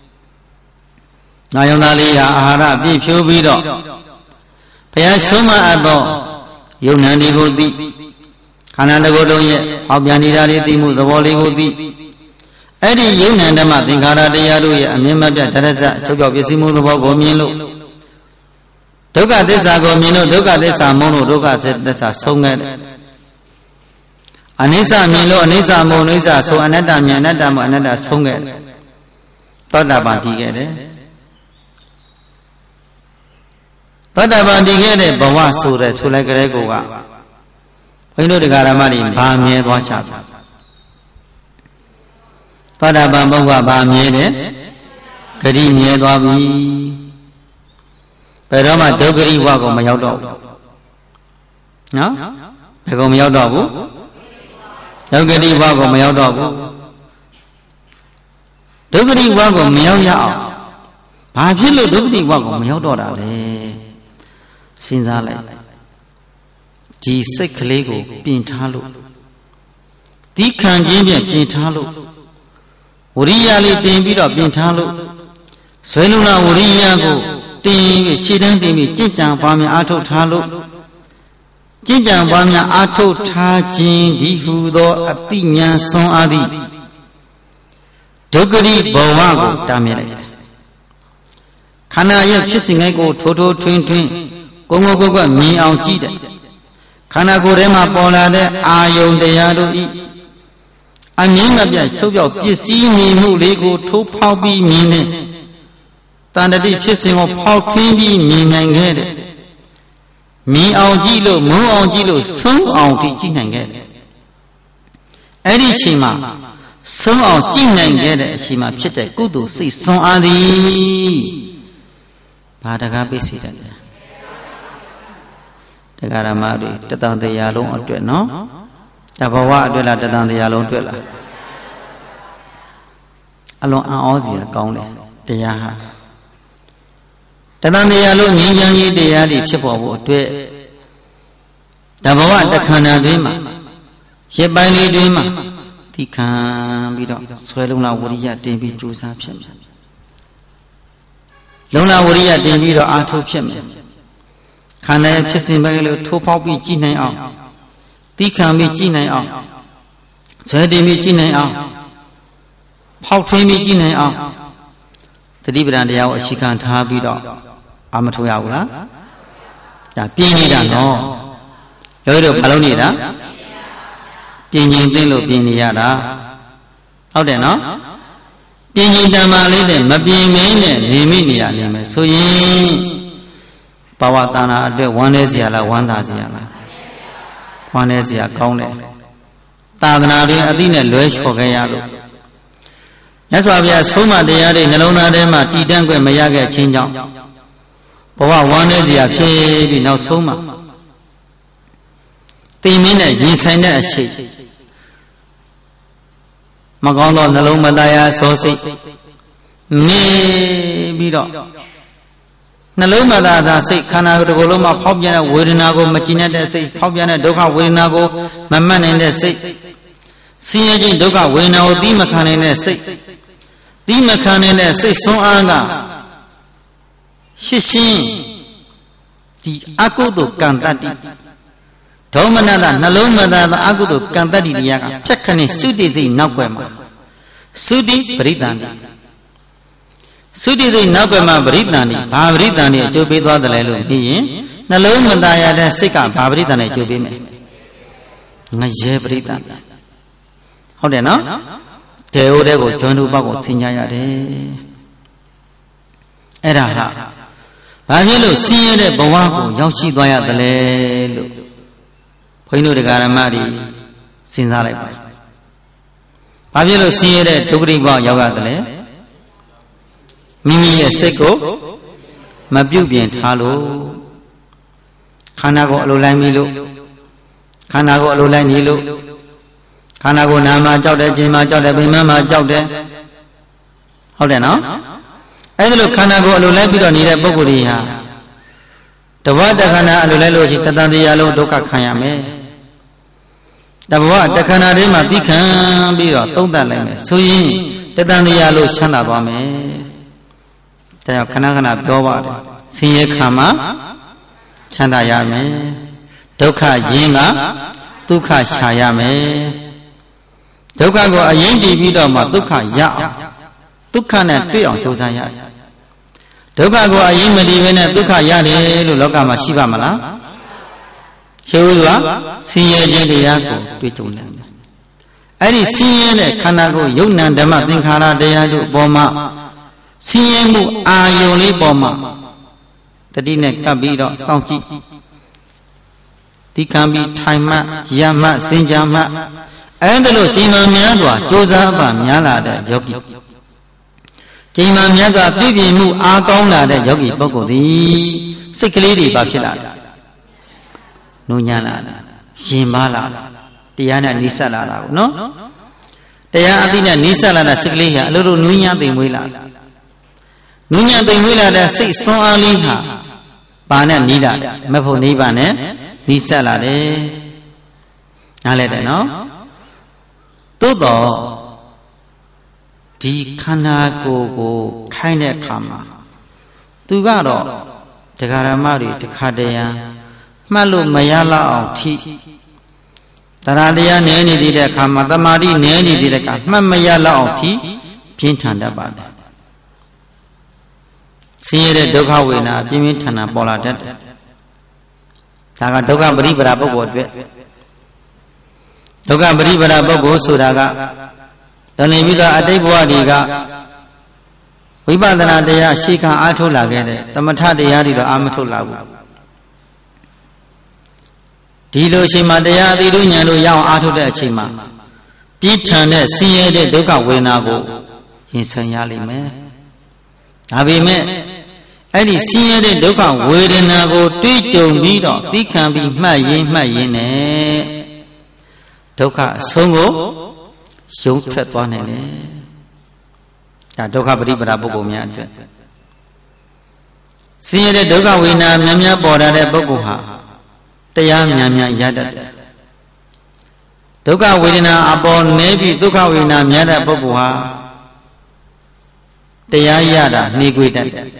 နာယုံသားလေးဟာအာဟာရပြည့်ဖြိုးပြီးတော့ဘုရားဆုံးမအပ်သောယုံနာတွေကိုသိခန္ဓာတစ်ခုလုံးရဲ့ဟောပြန်နေတာတွေသိမှုသဘောလေးကိုသိအဲ့ဒီယုံနာဓမ္မသင်္ခါရတရားတို့ရဲ့အမြင်မပြတ်တရဇချုပ်ပြောက်ပစ္စည်းမှုသဘောကိုမြင်လို့ဒုက္ခသစ္စာကိုမြင်လို့ဒုက္ခသစ္စာမုန်းလို့ဒုက္ခသစ္စာဆုံးခဲ့တယ်အနိစ္စမြင်လို့အနိစ္စမုန်းအနိစ္စဆုံးအနတ္တမြင်အနတ္တမုန်းအနတ္တဆုံးခဲ့တယ်သောတာပန်တည်ခဲ့တယ်သောတာပန်တည်ခဲ့တဲ့ဘဝဆိုတဲ့ဆိုလိုက်ကြတဲ့ကိုကဘုန်းကြီးတို့တရားဓမ္မတွေဗာမြဲသွားချတယ်သောတာပန်ဘုရားဗာမြဲတယ်ဂတိမြဲသွားပြီဘယ်တော့မှဒုက္ခရိဝကိုမရောက်တော့ဘူးနော်ဘယ်ကောင်မရောက်တော့ဘူးဒုက္ခရိဝကိုမရောက်တော့ဘူးဒုက္ခရိဝကိုမရောက်ရအောင်ဘာဖြစ်လို့ဒုက္ခရိဝကိုမရောက်တော့တာလဲစဉ်းစားလိုက်ဒီစိတ်ကလေးကိုပြင်ထားလို့ဒီခံခြင်းဖြင့်ပြင်ထားလို့ဝရိယလေးတင်ပြီးတော့ပြင်ထားလို့ဆွေလုံလာဝရိယကိုတင်ပြီးရှေ့တန်းတင်ပြီးကြင်ကြံပွားများအားထုတ်ထားလို့ကြင်ကြံပွားများအားထုတ်ထားခြင်းဒီဟုသောအတိညာစွမ်းအားသည့်ဒုက္ခရိဘဝကိုတားမြစ်လိုက်တယ်ခန္ဓာရဲ့ဖြစ်စဉ်ကိုထိုးထိုးထွင်းထွင်းကိုယ်ကိုယ်ကမြင်အောင်ကြည့်တယ်ခန္ဓာကိုယ်ထဲမှာပေါ်လာတဲ့အာယုန်တရားတို့ဤအမြင်မပြတ်ချုပ်ပြောက်ပစ္စည်းမြင်မှုလေးကိုထိုးဖောက်ပြီးမြင်တဲ့တန်တတိဖြစ်စဉ်ကိုဖောက်ခင်းပြီးမြင်နိုင်ခဲ့တယ်မြင်အောင်ကြည့်လို့မုန်းအောင်ကြည့်လို့ဆုံးအောင်ကြည့်နိုင်ခဲ့တယ်အဲ့ဒီအချိန်မှာဆုံးအောင်ကြည့်နိုင်ခဲ့တဲ့အချိန်မှာဖြစ်တဲ့ကုသိုလ်စိတ်စွမ်းအားသည်ဘာတကားပိစေတတ်တယ်တရားဓမ္မတွေတသံတရားလုံးအတွက်နော်တဘဝအတွက်လားတသံတရားလုံးအတွက်လားအလွန်အံ့ဩစရာကောင်းတယ်တရားဟာတသံတရားလုံးငြိမ်းချမ်းရေးတရားတွေဖြစ်ပေါ်ဖို့အတွက်တဘဝတခန္ဓာတွင်မှာရစ်ပိုင်းလေးတွင်မှာသိခံပြီးတော့ဆွဲလုံးလာဝရိယတင်ပြီးကြိုးစားဖြစ်မယ်လုံးလာဝရိယတင်ပြီးတော့အာထုတ်ဖြစ်မယ်ခန္ဓာဖြစ်စဉ်ပဲလို့ထိုးပေါက်ပြီးကြည့်နိုင်အောင်သိခံပြီးကြည့်နိုင်အောင်ဇေတင်ပြီးကြည့်နိုင်အောင်ဖောက်ထွင်းပြီးကြည့်နိုင်အောင်သတိပဋ္ဌာန်တရားကိုအခြေခံထားပြီးတော့အာမထုတ်ရဘူးလားဒါပြင်းနေတာနော်ရောတို့ဘာလို့နေတာပြင်းရင်သိလို့ပြင်းနေရတာဟုတ်တယ်နော်ပြင်းရင်တမာလေးနဲ့မပြင်းမင်းနဲ့နေမိနေရလိမ့်မယ်ဆိုရင်ဘဝတဏ္ဍာအတွက်ဝမ်းနည်းစရာလားဝမ်းသာစရာလားဝမ်းနည်းစရာကောင်းတယ်သာသနာ့တွင်အသိနဲ့လွဲချော်ခဲ့ရလို့မြတ်စွာဘုရားဆုံးမတရားတွေနှလုံးသားထဲမှာတည်တံ့ခွင့်မရခဲ့ခြင်းကြောင့်ဘဝဝမ်းနည်းစရာဖြစ်ပြီးနောက်ဆုံးမှာသိမင်းနဲ့ရင်ဆိုင်တဲ့အရှိမကောင်းသောနှလုံးမသားရာသောစိတ်နေပြီးတော့နှလုံးမသားသာစိတ်ခန္ဓာတစ်ခုလုံးမှာဖောက်ပြန်တဲ့ဝေဒနာကိုမကြည်နဲ့တဲ့စိတ်ဖောက်ပြန်တဲ့ဒုက္ခဝေဒနာကိုမမှတ်နိုင်တဲ့စိတ်ဆင်းရဲခြင်းဒုက္ခဝေဒနာကိုသိမခံနိုင်တဲ့စိတ်သိမခံနိုင်တဲ့စိတ်ဆွမ်းအားက Shishin the Akudo Kantati Domanada Nalomada the Agudo Kantati Yaga Chakani Sudi Nakwema Sudi Britani Sudi Nakwema Britani Britani to be the Lelu Nalomada the Sika Britani to be me Naje Britani How do you know? Teodego John Bago Sinyayade Eraha Bagelo Siere Bawago Yoshi Doya the Lelu Pino de Garamari Sinzale Bagelo Siere Tugriba Yagadale Mimi Seko Mabubian Halo Kanago Lolamilo Kanago Lolanilo Kanago Nama Jode Jima Jode Bimama Jode How do you know? I look Kanago Lulabito need a Boguria. The water Kana Lulelo Tatan Yalo Doka Kayame. The water Kanarima Bikan Biro, Tonda Lame, Suyi, Tatan Yalo Shana Bame. They are Kanagana Dowa, Siye Kama, Chanda Yame, Doka Yinga, Duka Chayame. Doka go a Yendi Vidoma, Duka Ya, Dukana Pio Tozaya. Doka go a Yemedi when a Duka Yade, Luloka Mashiva Mala. Shula, Siye Yako, Pituland. Adi Siye Kanago, Yunan Dama, Dinkara, Deadu, Boma, Siemu, Ayoli Boma. The Dinek Kabiro, Sanchi. Dikambi, Taima, Yama, Sinjama. And the Lojima Miadwa, Josaba Miala, the Yogi. Jima Miaga, Bibi Mu, Agona, the Yogi Bogodi, Sick Lady Bakila, Nuyana, Jimala, Diana Nisala, no? They are Adina Nisala, Siglia, little Nunya de Willa. Nunya de Willa, the six so Aliha, Bana Nida, Mapo Nibane, Nisala, Aleda, no? Todo di Kanago Kaine Kama Tugaro the Garamari the Kadea Malu Mayala Ti Taralia Nani did a Kama the Mari Nani did a Kama Mayala Ti Pintanda Bad See the Doga Wina Pimitana Bola Dead Taga Doga Bribra Bogo Doga Bribra Bogo Sudaga The Nibida Adebwadiga Vibadana dea Shika Atula Gede, the Mata de Yadi Amatula Dilo Shima dea the Dunyalo Yao Atu de Chima Pitane Siye de Doga Winago in Sanyali me Abime Edi Siye de Doga Wedinago Tito Mido, they can be Mayine Doka Songo Shung Pet one Doka Bribra Bogomia. See the Doga Wina Mamia Borda de Boguha. The young Mamia Yada Doga Wina upon maybe Doga Wina Miada Boguha. The Yada Niguita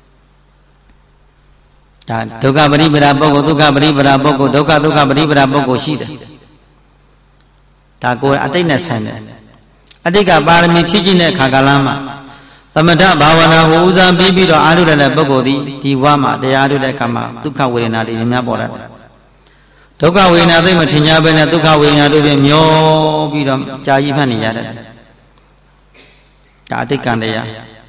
Doga Bribra Bogo, Doga Bribra Bogo, Doga Bribra Bogo Shida. Tago Athena Sana Adiga Barami Kijine Kagalama Tamada Bawana Uza Bibi or Adu de Bogodi, Diwama, the Adu de Kama, Duka Wina in Nabora. Toka Wina de Matinabena, Duka Wina de Myo Bidom, Jayipani Yada Tatikandea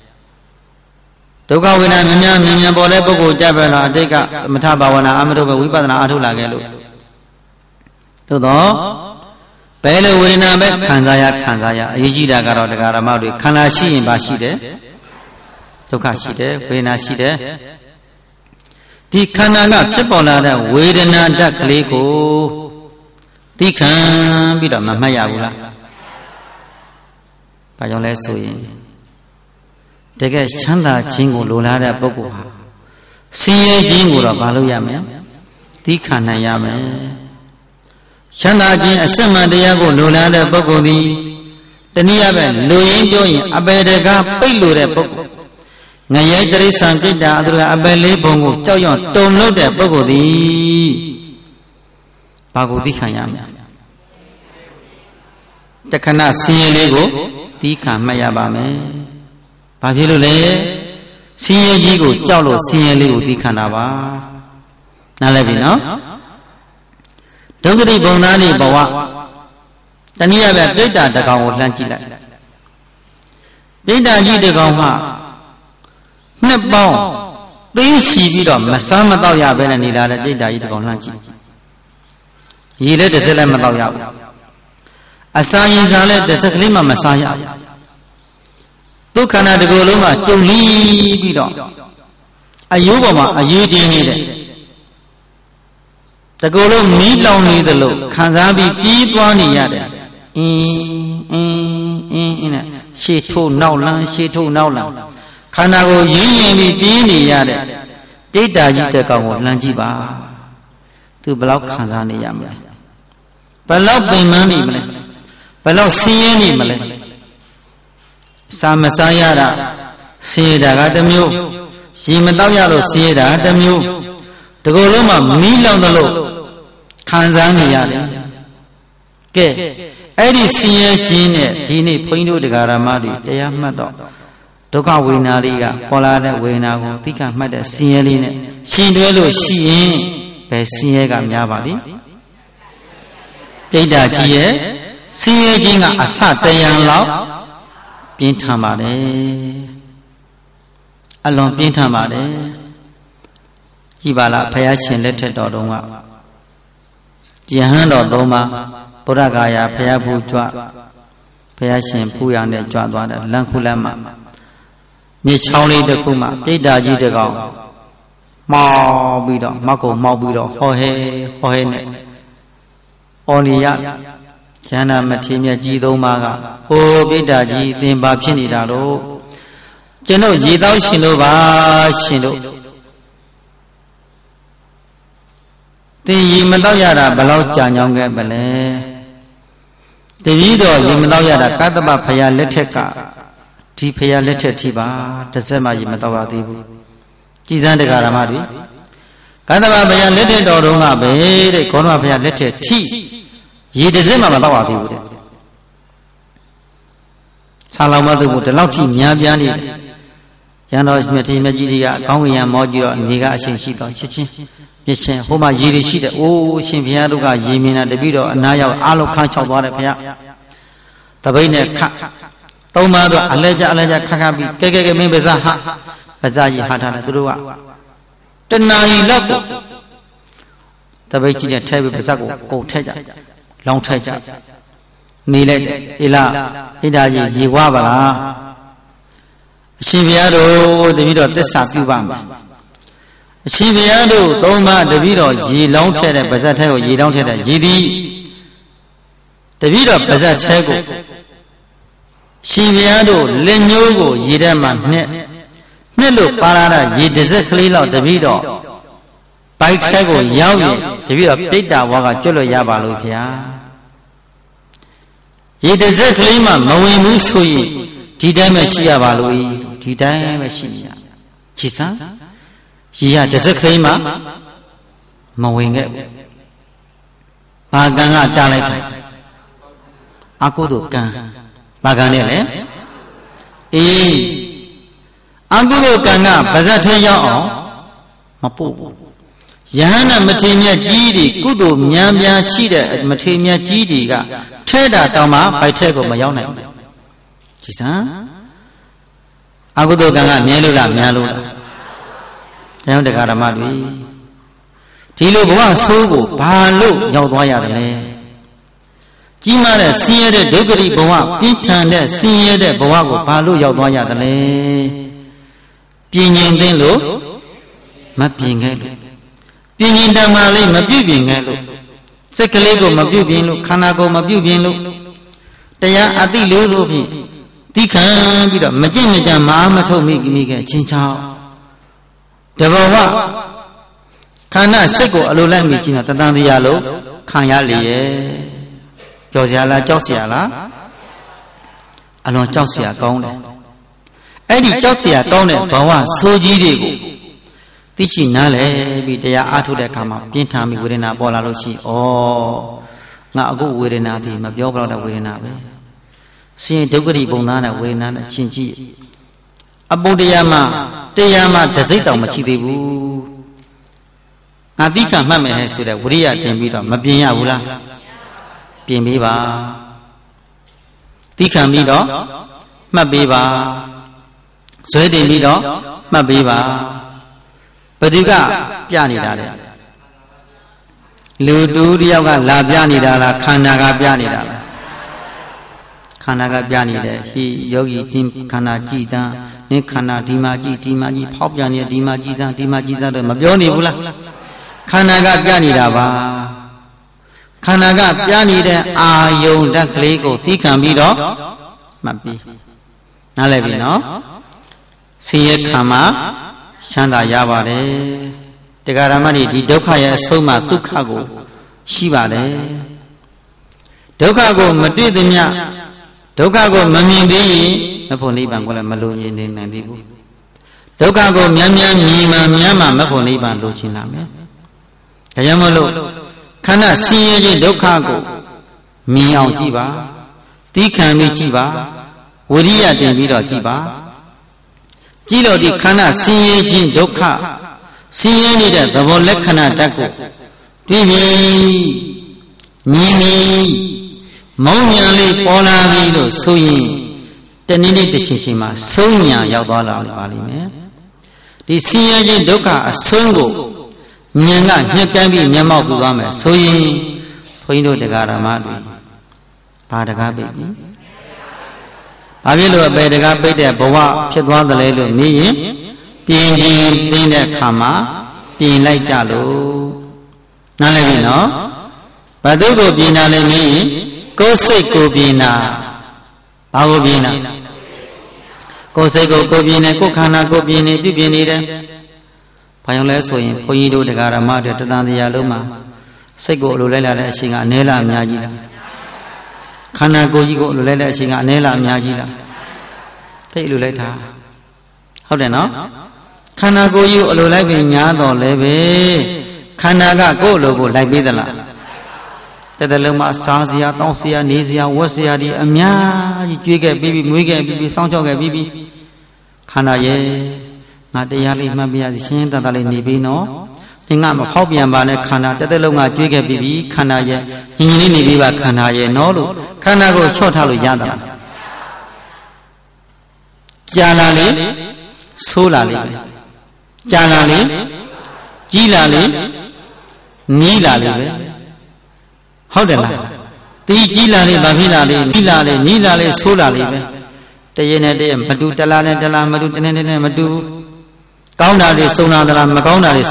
Toka Wina Minya Bore Bogo Jabela, Deka, Matabawana, Amado, Wipana Adu Lagelo. Todo Pele Wina Kanzaya, Yijida Garo de Garamari, Kanashi in Bashide, Tokashide, Winashide. The Kanaga Chipola, Wedena Dakleko, the can be the Mamayabula. Payole Soy. They get Chanda Chingo Lula Boguha. See Jingo Baluyame, the Kanayame. Chanda Jin Asama Diago Lula de Bogodi, the Niaben, Louis Joy, Abedega, Pelu de Bogo. Ngài tây sang cái đà rồi à bên lấy bông ngủ cháu nhọn tôm lâu đẹp bao gồm đi khai nhám chắc khả năng xin lấy gỗ tí khả mày à bà mẹ bà biết rồi đấy xin gì gỗ cháu lo xin lấy gỗ tí khả nào bà nào lại bị nó đâu có đi bông nào đi bảo à tani ya về biết đã được ông làm chi lại biết đã gì được ông mà nếp bao tí xí đi đó mà sao mà tao ya về này là biết đã gì được ông làm chi gì đấy để xem mà tao ya asai ra lên để chắc lý mà sao ya tu khả năng được luôn mà chung lý đi đó ayu mà ayu đi như đấyตะโกလုံးမီးလောင်နေတယ်လို့ခံစားပြီးပြီးသွားနေရတယ်အင်းနဲ့ရှေ့ထိုးနောက်လန်းရှေ့ထိုးနောက်လန်းခန္ဓာကိုရင်းရင်ပြီးပြီးနေရတဲ့တိတ်တာကြီးတဲ့ကောင်ကိုလှမ်းကြည့်ပါသူဘယ်လောက်ခံစားနေရမလဲဘယ်လောက်ပင်ပန်းနေမလဲဘယ်လောက်ဆင်းရဲနေမလဲစာမစားရတာဆင်းရဲတာကတစ်မျိုးရေမတောက်ရလို့ဆင်းရဲတာတစ်မျိုးတကူလုံးမှာမီးလောင်တယ်လို့ခံစားနေရတယ်ကဲအဲ့ဒီဆင်းရဲခြင်းနဲ့ဒီနေ့ဘုန်းကြီးတို့တရားဓမ္မတွေတရားမှတ်တော့ဒုက္ခဝေဒနာတွေကပေါ်လာတဲ့ဝေဒနာကိုသိခမှတ်တဲ့ဆင်းရဲလေးနဲ့ရှင်တွဲလို့ရှိရင်ဘယ်ဆင်းရဲကများပါလိမ့်ဒိဋ္ဌာကြီးရဲ့ဆင်းရဲခြင်းကအစတယံလောက်ပြင်းထန်ပါတယ်အလွန်ပြင်းထန်ပါတယ်ကြည်ပါလားဘုရားရှင်လက်ထက်တော်တုန်းကယဟန်တော်သုံးပါးဗုဒ္ဓဂါယာဘုရားဖူးကြွဘုရားရှင်ဖူးရနဲ့ကြွသွားတယ်လမ်းခုလမ်းမှာမြေချောင်းလေးတစ်ခုမှာပြိတ္တာကြီးတစ်ကောင်မောက်ပြီးတော့မောက်ကိုမောက်ပြီးတော့ဟောဟဲနဲ့အော်နေရကျမ်းနာမထေရမြတ်ကြီးသုံးပါးကဟိုပြိတ္တာကြီးသင်ပါဖြစ်နေတာတော့ကျွန်တော်ရေတောက်ရှင်တို့ပါရှင်တို့သင်ရေမတောက်ရတာဘယ်လောက်ကြာညောင်းခဲ့ပါလဲတပည့်တော်ရေမတောက်ရတာကတ္တပဖရာလက်ထက်ကဒီဖရာလက်ထက်ထိပါတစ်စက်မှရေမတောက်ရသေးဘူးကြည်စမ်းတရားဓမ္မတွေကတ္တပဖရာလက်ထက်တော်တုန်းကပဲတဲ့ခေါင်းတော်ဖရာလက်ထက်ထိရေတစ်စက်မှမတောက်ရသေးဘူးတဲ့ဆာလောင်မသိဘူးဒီလောက်ထိများပြားနေတယ်ရန်တော်မြတ်ကြီးမြတ်ကြီးတွေကကောင်းကင်ရမောကြီးတော့နေကအရှင်ရှိတော်ချက်ချင်းမြစ်ချင်းဟိုမှာရေတွေရှိတယ်အိုးအရှင်ဘုရားတို့ကရေမြင်တာတပည့်တော်အနာရောက်အားလုံးခန်းချောက်သွားတယ်ဘုရားတပိတ်နဲ့ခတ်သုံးပါးတော့အလဲကြခတ်ပြီးကဲမင်းပါးစားဟာပါးစားကြီးဟာထားတယ်သူတို့ကတဏှာကြီးလောက်ကိုတပိတ်ကြီးနဲ့ထဲပြီးပါးစားကိုကုန်ထက်ကြလောင်းထက်ကြနေလိုက်တယ်အေးလားဣဒ္ဓာကြီးရေဝါပါလားအရှင်ဘုရားတို့တပည့်တော်သစ္စာပြုပါမယ်အရှင်ဘုရားတို့သုံးပါးတပည့်တော်ရေလောင်းထည့်တဲ့ပါးစပ်ထဲကိုရေလောင်းထည့်တဲ့ရေသည်တပည့်တော်ပါးစပ်ထဲကိုရှင်ဘုရားတို့လက်ညှိုးကိုရေထဲမှာနှစ်လို့ပါလာတာရေတစ်စက်ကလေးလောက်တပည့်တော်ဘိုက်ထဲကိုရောက်ရင်တပည့်တော်ပြိတ္တာဝါကကျွတ်လို့ရပါလို့ဘုရားရေတစ်စက်ကလေးမှမဝင်ဘူးဆိုရင်ဒီတိုင်းပဲရှိရပါလို့ဒီတိုင်းပဲရှိရကြည်စမ်းရေရတစ်စက်ကလေးမှမဝင်ခဲ့ဘူးဘာကံကတားလိုက်တယ်အကုသိုလ်ကံဘာကံနဲ့လဲအေးအကုသိုလ်ကံကပါဇက်ထဲရောက်အောင်မပို့ဘူးယဟန္တာမထေရမြတ်ကြီးတွေကုသိုလ်များများရှိတဲ့မထေရမြတ်ကြီးတွေကထဲတာတောင်မှဘိုက်ထဲကိုမရောက်နိုင်ဘူးကြည်စမ်းအကုသိုလ်ကံကမြဲလို့လားများလို့လားတရားတရားဓမ္မတွေဒီလိုဘဝဆိုးကိုဘာလို့ရောက်သွားရတယ်လဲကြီးမားတဲ့ဆင်းရဲတဲ့ဒုက္ခရိဘဝပြင်းထန်တဲ့ဆင်းရဲတဲ့ဘဝကိုဘာလို့ရောက်သွားရတယ်လဲပြင်ញင်သိလို့မပြင်ခဲ့လို့ပြင်ញင်တမာလေးမပြုတ်ပြင်ခဲ့လို့စိတ်ကလေးကိုမပြုတ်ပြင်လို့ခန္ဓာကိုယ်မပြုတ်ပြင်လို့တရားအသိလို့ဖြင့်သိခံပြီးတော့မကြင့်မကြံမအားမထုတ်မိခဲ့ချင်းချောင်းတဘောဝခန္ဓာစိတ်ကိုအလိုလိုက်မိခြင်းတော့တန်တရားလို့ခံရလေရဲ့ပျော်စရာလားကြောက်စရာလားအလွန်ကြောက်စရာကောင်းတယ်အဲ့ဒီကြောက်เสียကောင်းတဲ့ဘဝဆိုးကြီးတွေကိုသိရှိနားလည်ပြီးတရားအားထုတ်တဲ့အခါမှာပြင်းထန်ပြီးဝေဒနာပေါ်လာလို့ရှိငါအခုဝေဒနာဒီမပြောပြတော့တဲ့ဝေဒနာပဲဆင်းရဲဒုက္ခတိပုံသားတဲ့ဝေဒနာနဲ့ရှင်းကြည့်အပုတရားမှတစိမ့်တောင်မရှိသေးဘူးငါသိခံမှတ်မယ်ဆိုတဲ့ဝိရိယတင်ပြီးတော့မပြင်းရဘူးလားပြင်ပေးပါသိခံပြီးတော့မှတ်ပေးပါဇွဲတင်ပြီးတော့မှတ်ပေးပါဘယ်သူကပြနေတာလဲလူတူတယောက်ကလာပြနေတာလားခန္ဓာကပြနေတာလားခန္ဓာကပြနေတယ်ဟိယောဂီတင်းခန္ဓာကြည်တန်းနင်းခန္ဓာဒီမှာကြည်ဖောက်ပြန်နေဒီမှာကြည်တန်းတော့မပြောနေဘူးလားခန္ဓာကပြနေတာပါခန္ဓာကပြနေတဲ့အာယုန်ဓာတ်ကလေးကိုသိခံပြီးတော့မှတ်ပြီးနားလည်ပြီနော်ဆင်းရဲခံမှာချမ်းသာရပါတယ်တရားဓမ္မတွေဒီဒုက္ခရဲ့အဆုံးမှာဒုက္ခကိုရှိပါတယ်ဒုက္ခကိုမတွေ့သမျှဒုက္ခကိုမမြင်သေးရင်မဖို့နိဗ္ဗာန်ကိုလည်းမလိုချင်နိုင်သေးဘူးဒုက္ခကိုမြန်မြင်မှမဖို့နိဗ္ဗာန်လိုချင်လာမယ်ဒါကြောင့်မလို့ခန္ဓာဆင်းရဲခြင်းဒုက္ခကိုမြင်အောင်ကြည့်ပါသိခံပြီးကြည့်ပါဝိရိယတင်ပြီးတော့ကြည့်ပါကြည့်လို့ဒီခန္ဓာဆင်းရဲခြင်းဒုက္ခဆင်းရဲနေတဲ့သဘောလက္ခဏာဓာတ်ကိုတွေ့ပြီမြင်ပြီမောင်းညာလေးပေါ်လာပြီလို့ဆိုရင်တနည်းနည်းတစ်ချိန်ချိန်မှာဆုံးညာရောက်သွားလာပါလိမ့်မယ်ဒီဆင်းရဲခြင်းဒုက္ခအဆုံးကိုဉာဏ်ကညှက်တမ်းပြီးမျက်မှောက်ပြသွားမယ်ဆိုရင်ဘုန်းကြီးတို့တရားဓမ္မတွေဘာတကားပိတ်ပြီဘာဖြစ်လို့အပေတကားပိတ်တဲ့ဘဝဖြစ်သွားသလဲလို့မေးရင်ပြင်သိတဲ့အခါမှာပြင်လိုက်ကြလို့နားလည်ပြီနော်ဘာသူကိုပြင်တာလဲမေးရင်ကိုယ်စိတ်ကိုပြင်တာဘာကိုပြင်တာကိုယ်စိတ်ကိုပြင်နေကိုယ်ခန္ဓာကိုပြင်နေပြုပြင်နေတယ်ဘာကြောင့်လဲဆိုရင်ဘုန်းကြီးတို့တရားဓမ္မတွေတသံတရားလုံးမှာစိတ်ကိုအလိုလိုက်လာတဲ့အချိန်ကအနည်းလားအများကြီးလားခန္ဓာကိုယ်ကြီးကိုအလိုလိုက်တဲ့အချိန်ကအနည်းလားအများကြီးလားသိအလိုလိုက်တာဟုတ်တယ်နော်ခန္ဓာကိုယ်ကြီးကိုအလိုလိုက်ပြီးညားတော်လဲပဲခန္ဓာကကိုယ့်အလိုကိုလိုက်ပေးသလားတဲ့တဲ့လုံးမှာစားစရာတောင်းစရာနေစရာဝတ်စရာဒီအများကြီးကြွေးခဲ့ပြီးမွေးခဲ့ပြီးစောင့်ကြောက်ခဲ့ပြီးခန္ဓာရဲ့ငါတရားလေးမှတ်ပြရစီရှင်းတတ်လေးနေပြီးနော်သင်ကမဖောက်ပြန်ပါနဲ့ခန္ဓာတဲ့တဲ့လုံးကကြွေးခဲ့ပြီးခန္ဓာရဲ့ညင်လေးနေပြီးပါခန္ဓာရဲ့နော်လို့ခန္ဓာကိုချော့ထားလို့ရသလားကြာလာလေဆိုးလာလေကြာလာလေကြီးလာလေနီးလာလေပဲဟုတ်တယ်လားတီးကြီးလာလေဗာဖြစ်လာလေနီးလာလေနီးလာလေဆိုးလာလေပဲတရေနဲ့တရေမတူတလားနဲ့တလားမတူတနေ့နဲ့မတူကောင်းတာတွေစုံလာသလားမကောင်းတာတွေ